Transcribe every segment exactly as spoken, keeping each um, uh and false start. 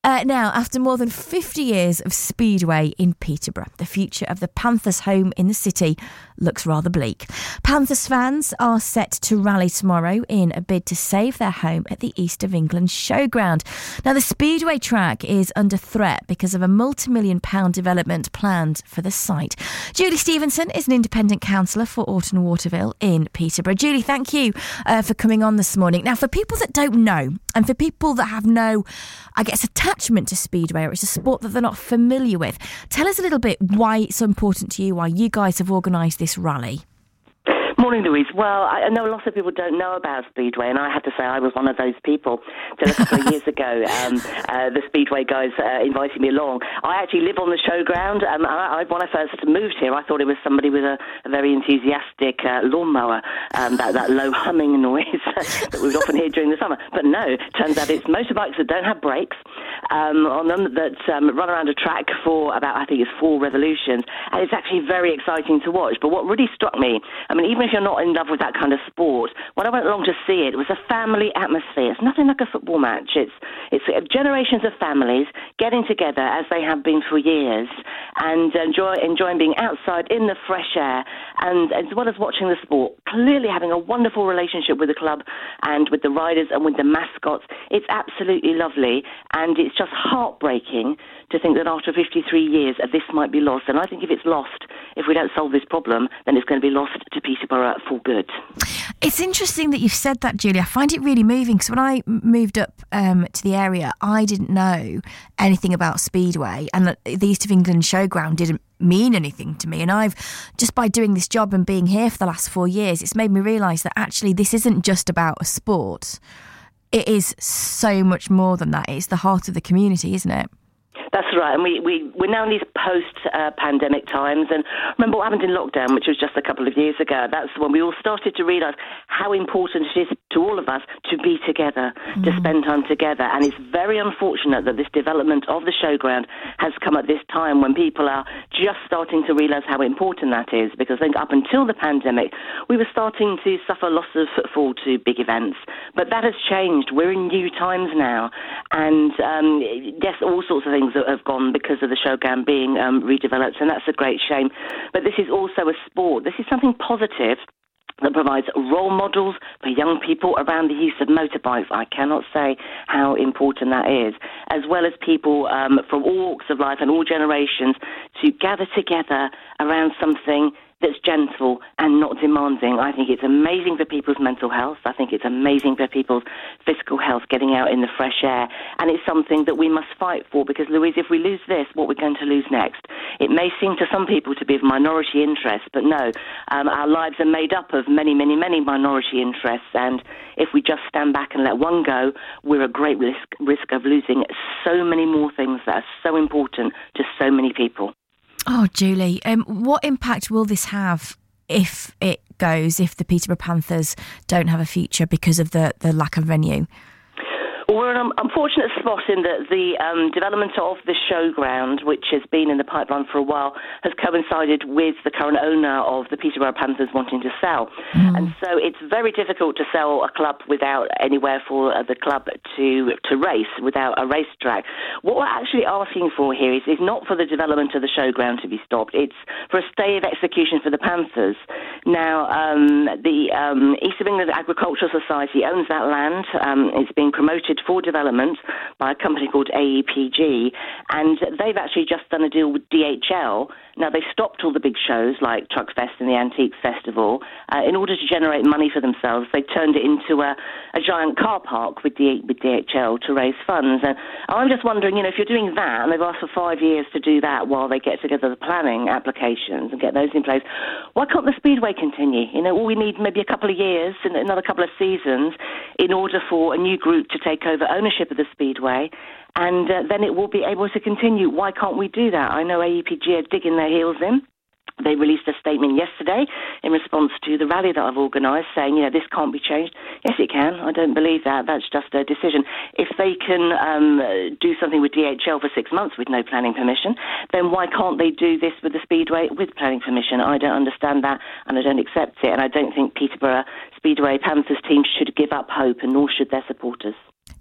Uh, now, after more than fifty years of Speedway in Peterborough, the future of the Panthers' home in the city looks rather bleak. Panthers fans are set to rally tomorrow in a bid to save their home at the East of England Showground. Now, the Speedway track is under threat because of a multi-million pound development planned for the site. Julie Stevenson is an independent councillor for Orton Waterville in Peterborough. Julie, thank you uh, for coming on this morning. Now, for people that don't know, and for people that have no, I guess, attachment to Speedway, or it's a sport that they're not familiar with, tell us a little bit why it's so important to you, why you guys have organised this rally. Morning, Louise. Well, I know a lot of people don't know about Speedway, and I have to say I was one of those people. Till a couple of years ago, um, uh, the Speedway guys uh, invited me along. I actually live on the showground. Um, I, I, when I first moved here, I thought it was somebody with a, a very enthusiastic uh, lawnmower, um, that, that low humming noise that we would often hear during the summer. But no, turns out it's motorbikes that don't have brakes um, on them, that um, run around a track for about, I think it's four revolutions, and it's actually very exciting to watch. But what really struck me, I mean, even if you're not in love with that kind of sport, when I went along to see it, it was a family atmosphere. It's nothing like a football match. It's it's generations of families getting together as they have been for years and enjoy, enjoying being outside in the fresh air, and as well as watching the sport, clearly having a wonderful relationship with the club and with the riders and with the mascots. It's absolutely lovely, and it's just heartbreaking to think that after fifty-three years this might be lost. And I think if it's lost, if we don't solve this problem, then it's going to be lost to Peterborough for good. It's interesting that you've said that, Julie. I find it really moving because when I moved up um, to the area, I didn't know anything about Speedway, and the East of England Showground didn't mean anything to me. And I've, just by doing this job and being here for the last four years, it's made me realise that actually this isn't just about a sport. It is so much more than that. It's the heart of the community, isn't it? That's right, and we, we, we're now in these post-pandemic uh, times, and remember what happened in lockdown, which was just a couple of years ago. That's when we all started to realise how important it is to all of us to be together, mm. to spend time together, and it's very unfortunate that this development of the showground has come at this time when people are just starting to realise how important that is, because I think up until the pandemic, we were starting to suffer loss of footfall to big events, but that has changed. We're in new times now, and um, yes, all sorts of things are have gone because of the showground being um, redeveloped, and that's a great shame. But this is also a sport. This is something positive that provides role models for young people around the use of motorbikes. I cannot say how important that is, as well as people um, from all walks of life and all generations to gather together around something that's gentle and not demanding. I think it's amazing for people's mental health. I think it's amazing for people's physical health, getting out in the fresh air. And it's something that we must fight for, because, Louise, if we lose this, what we're going to lose next? It may seem to some people to be of minority interest, but no, um, our lives are made up of many, many, many minority interests. And if we just stand back and let one go, we're at great risk, risk of losing so many more things that are so important to so many people. Oh, Julie, um, what impact will this have if it goes, if the Peterborough Panthers don't have a future because of the, the lack of venue? Well, we're in an unfortunate spot in that the um, development of the showground, which has been in the pipeline for a while, has coincided with the current owner of the Peterborough Panthers wanting to sell. Mm. And so it's very difficult to sell a club without anywhere for uh, the club to to race, without a racetrack. What we're actually asking for here is, is not for the development of the showground to be stopped. It's for a stay of execution for the Panthers. Now, um, the um, East of England Agricultural Society owns that land. Um, it's being promoted for development by a company called A E P G, and they've actually just done a deal with D H L. Now, they stopped all the big shows like Truckfest and the Antiques Festival uh, in order to generate money for themselves. They turned it into a, a giant car park with, D- with D H L to raise funds. And I'm just wondering, you know, if you're doing that, and they've asked for five years to do that while they get together the planning applications and get those in place, why can't the Speedway continue? You know, all we need maybe a couple of years and another couple of seasons in order for a new group to take over ownership of the Speedway, and uh, then it will be able to continue. Why can't we do that? I know A E P G are digging their heels in. They released a statement yesterday in response to the rally that I've organised, saying, you know, this can't be changed. Yes, it can. I don't believe that. That's just a decision. If they can um, do something with D H L for six months with no planning permission, then why can't they do this with the Speedway with planning permission? I don't understand that, and I don't accept it. And I don't think Peterborough Speedway Panthers team should give up hope, and nor should their supporters.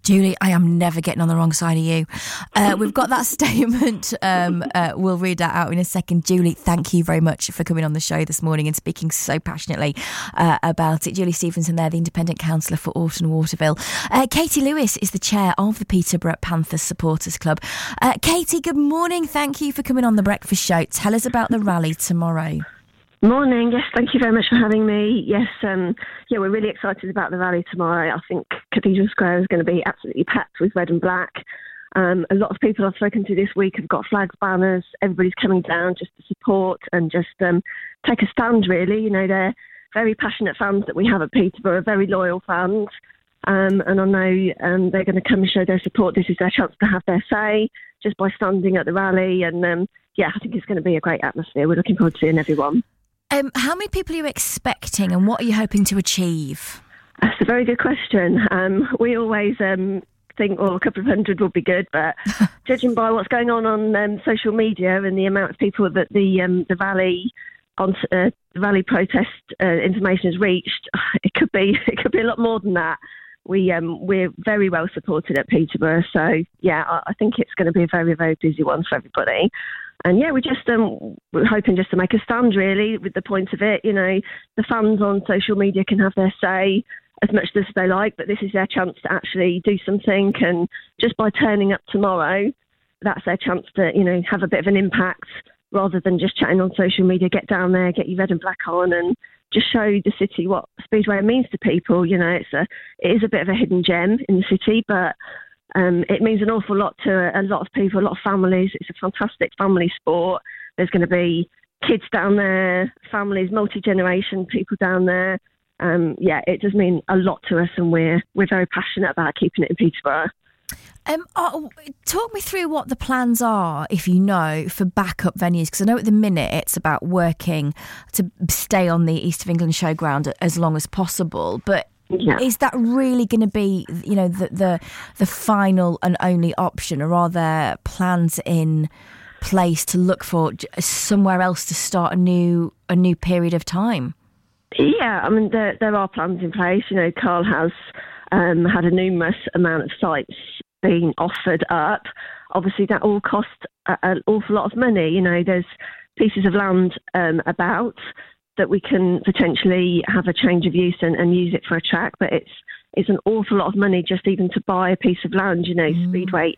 Julie, I am never getting on the wrong side of you. Uh, we've got that statement. Um, uh, we'll read that out in a second. Julie, thank you very much for coming on the show this morning and speaking so passionately uh, about it. Julie Stevenson there, the Independent Councillor for Orton Waterville. Uh, Katie Lewis is the chair of the Peterborough Panthers Supporters Club. Uh, Katie, good morning. Thank you for coming on The Breakfast Show. Tell us about the rally tomorrow. Morning. Yes, thank you very much for having me. Yes, um, yeah, we're really excited about the rally tomorrow. I think Cathedral Square is going to be absolutely packed with red and black. Um, a lot of people I've spoken to this week have got flags, banners. Everybody's coming down just to support and just um, take a stand, really. You know, they're very passionate fans that we have at Peterborough, very loyal fans. Um, and I know um, they're going to come and show their support. This is their chance to have their say just by standing at the rally. And um, yeah, I think it's going to be a great atmosphere. We're looking forward to seeing everyone. Um, how many people are you expecting and what are you hoping to achieve? That's a very good question. Um, we always um, think, well, a couple of hundred would be good, but judging by what's going on on um, social media and the amount of people that the um, the rally on uh, the rally protest uh, information has reached, it could be it could be a lot more than that. We um, we're very well supported at Peterborough, so yeah, I, I think it's going to be a very very busy one for everybody. And yeah, we just um, we're hoping just to make a stand, really, with the point of it. You know, the fans on social media can have their say as much as they like, but this is their chance to actually do something. And just by turning up tomorrow, that's their chance to, you know, have a bit of an impact rather than just chatting on social media. Get down there, get your red and black on, and just show the city what Speedway means to people. You know, it's a it is a bit of a hidden gem in the city, but Um, it means an awful lot to a, a lot of people, a lot of families. It's a fantastic family sport. There's going to be kids down there, families, multi-generation people down there. Um, yeah, it does mean a lot to us, and we're we're very passionate about keeping it in Peterborough. Um, oh, talk me through what the plans are, if you know, for backup venues, because I know at the minute it's about working to stay on the East of England Showground as long as possible, but yeah. Is that really going to be, you know, the, the the final and only option, or are there plans in place to look for somewhere else to start a new a new period of time? Yeah, I mean, there there are plans in place. You know, Carl has um, had a numerous amount of sites being offered up. Obviously, that all costs a, an awful lot of money. You know, there's pieces of land um, about that we can potentially have a change of use and, and use it for a track, but it's it's an awful lot of money just even to buy a piece of land. You know, mm. Speedway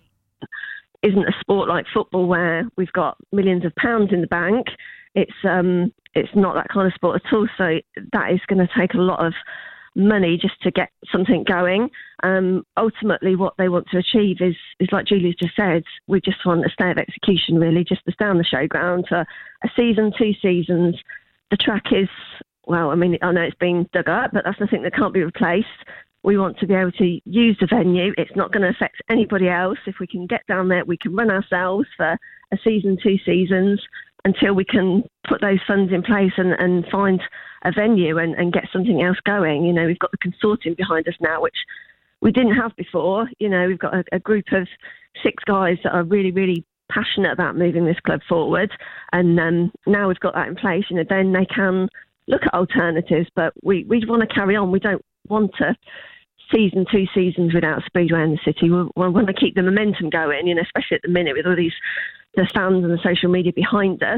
isn't a sport like football where we've got millions of pounds in the bank. It's um it's not that kind of sport at all. So that is going to take a lot of money just to get something going. Um, ultimately, what they want to achieve is is like Julie's just said. We just want a stay of execution, really, just to stay on the showground for a season, two seasons. The track is, well, I mean, I know it's been dug up, but that's nothing that can't be replaced. We want to be able to use the venue. It's not going to affect anybody else. If we can get down there, we can run ourselves for a season, two seasons, until we can put those funds in place and, and find a venue and, and get something else going. You know, we've got the consortium behind us now, which we didn't have before. You know, we've got a, a group of six guys that are really, really passionate about moving this club forward, and um, now we've got that in place, you know, then they can look at alternatives, but we, we want to carry on. We don't want to season two seasons without Speedway in the city. We, we want to keep the momentum going, you know, especially at the minute with all these the fans and the social media behind us.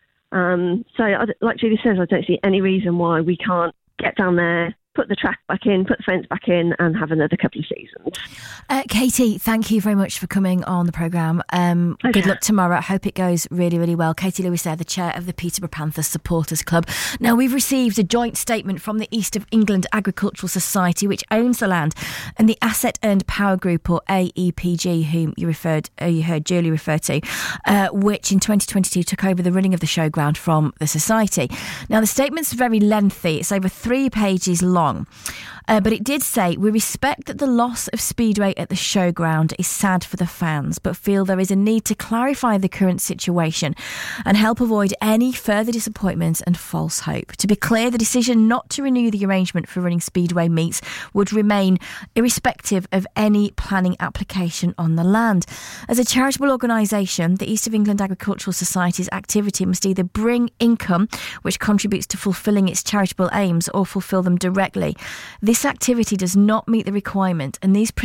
Um, so I, like Julie says, I don't see any reason why we can't get down there, put the track back in, put the fence back in, and have another couple of seasons. Uh, Katie, thank you very much for coming on the programme. Um, okay. Good luck tomorrow. I hope it goes really, really well. Katie Lewis there, the chair of the Peterborough Panthers Supporters Club. Now, we've received a joint statement from the East of England Agricultural Society, which owns the land, and the Asset Earned Power Group, or A E P G, whom you referred, uh, you heard Julie refer to, uh, which in twenty twenty-two took over the running of the showground from the society. Now, the statement's very lengthy. It's over three pages long. Uh, but it did say, we respect that the loss of Speedway at the showground is sad for the fans, but feel there is a need to clarify the current situation and help avoid any further disappointments and false hope. To be clear, the decision not to renew the arrangement for running Speedway meets would remain irrespective of any planning application on the land. As a charitable organisation, the East of England Agricultural Society's activity must either bring income, which contributes to fulfilling its charitable aims, or fulfil them directly. This activity does not meet the requirement, and these